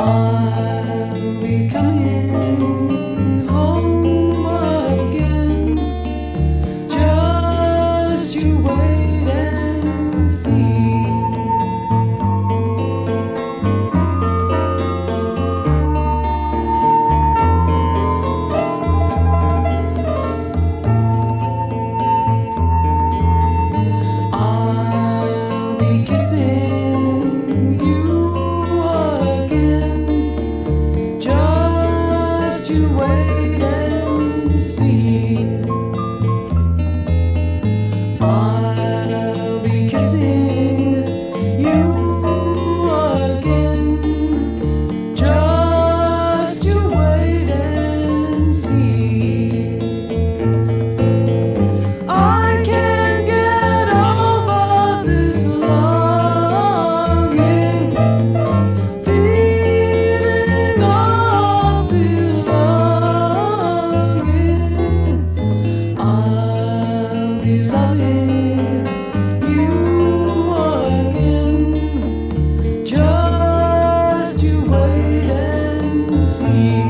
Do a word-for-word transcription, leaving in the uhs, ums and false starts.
I'll be coming home again. Just you wait and see. I'll be kissing you again. Just you wait and see. I'll be kissing you again. Just you wait and see. I can't get over this longing, feeling of belonging. I'll be loving you again. Just you wait and see.